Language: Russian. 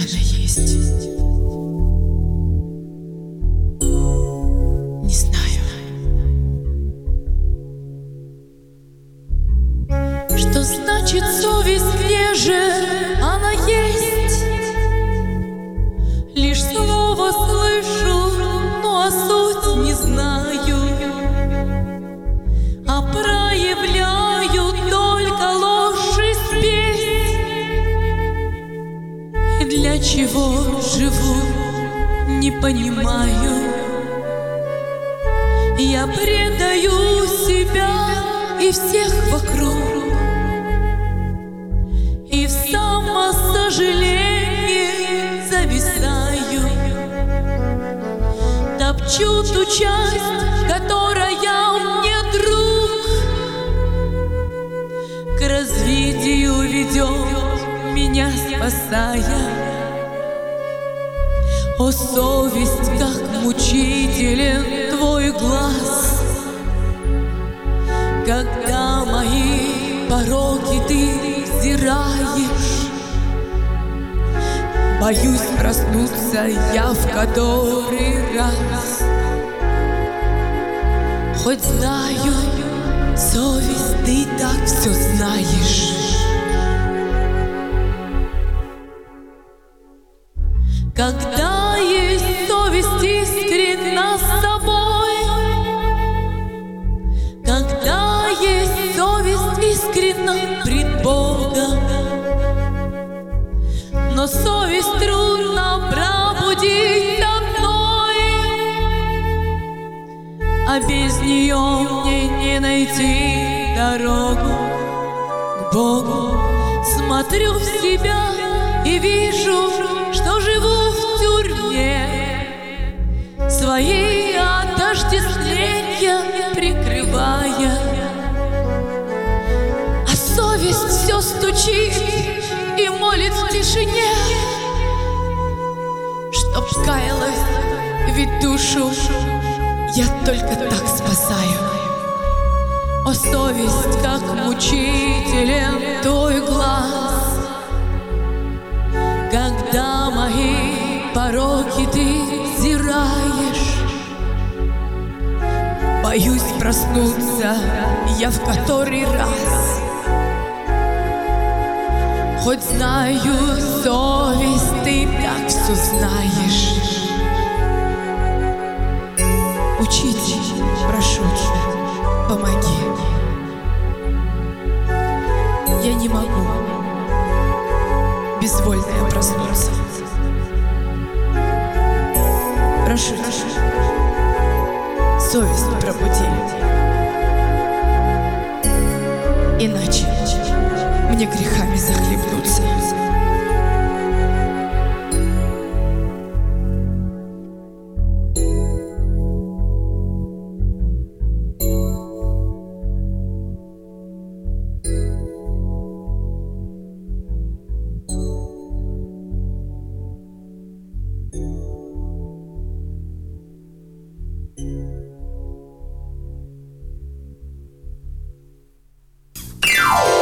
она есть. Не знаю, что значит совесть, где же она есть. Лишь слово слышу, но а суть не знаю, а проявляю только ложь и спесь. И для чего живу, не понимаю. Я предаю себя и всех вокруг, и в самосожалении зависаю. Топчу ту часть, которая мне друг, к развитию ведет, меня спасая. О, совесть, как мучителен твой глаз, когда мои пороки ты взираешь. Боюсь проснуться я в который раз, хоть знаю, совесть, ты так все знаешь. Когда есть совесть искренна с собой, когда есть совесть искренна пред Богом, но совесть трудно пробудить одной, а без нее мне не найти дорогу к Богу. Смотрю в себя и вижу, что живу в тюрьме, свои отождествления прикрывая, а совесть все стучит и молит в тишине, чтоб каялась, ведь душу я только так спасаю. О, совесть, как мучителен твой глаз, когда мои пороки ты взираешь. Боюсь проснуться я в который раз, хоть знаю, совесть, ты так все знаешь. Учитель, прошу тебя, помоги. Я не могу безвольно я проснуться. Прошу тебя, совесть пробуди, иначе мне грехами захлебнуться.